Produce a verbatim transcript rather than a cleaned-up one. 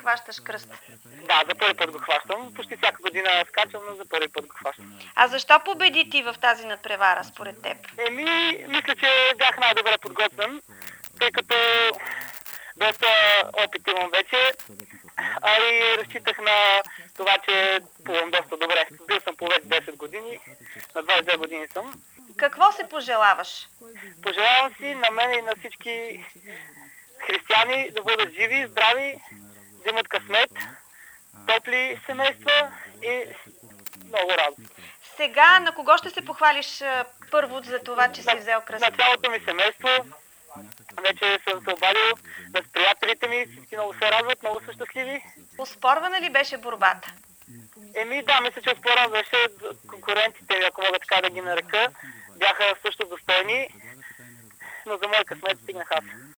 хващаш кръст? Да, за първи път го хващам. Почти всяка година скачам, но за първи път го хващам. А защо победи ти в тази надпревара, според теб? Еми, мисля, че бях най-добре подготвен, тъй като доста опит имам вече, а и разчитах на това, че плувам доста добре. Бил съм по вече десет години, на двадесет и две години съм. Какво се пожелаваш? Пожелавам си на мен и на всички християни да бъдат живи, здрави, да имат късмет, топли семейства и много радост. Сега на кого ще се похвалиш а, първо за това, че си взел кръст? На цялото ми семейство, вече съм се обадил, с приятелите ми, всички много се радват, много са щастливи. Оспорвана ли беше борбата? Еми да, мисля, че оспорван беше. Конкурентите ми, ако мога така да ги нарека, бяха също достойни, но за мой късмет стигнах аз.